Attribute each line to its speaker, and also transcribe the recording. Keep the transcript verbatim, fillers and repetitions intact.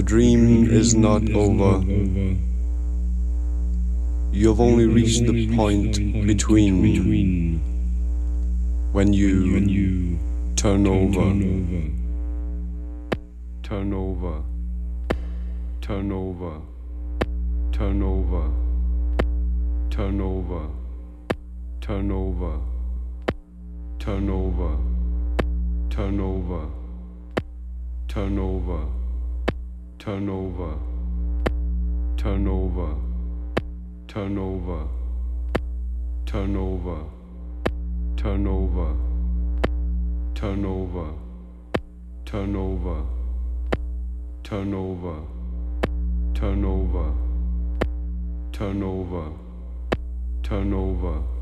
Speaker 1: dream is not over. You have only reached the point between when you turn over, turn over, turn over, turn over, turn over, turn over, turn over, turn over, turn over, turn over, turn over, turn over, turn over, turn over, turn over, turn over, turn over, turn over, turn over, turn over.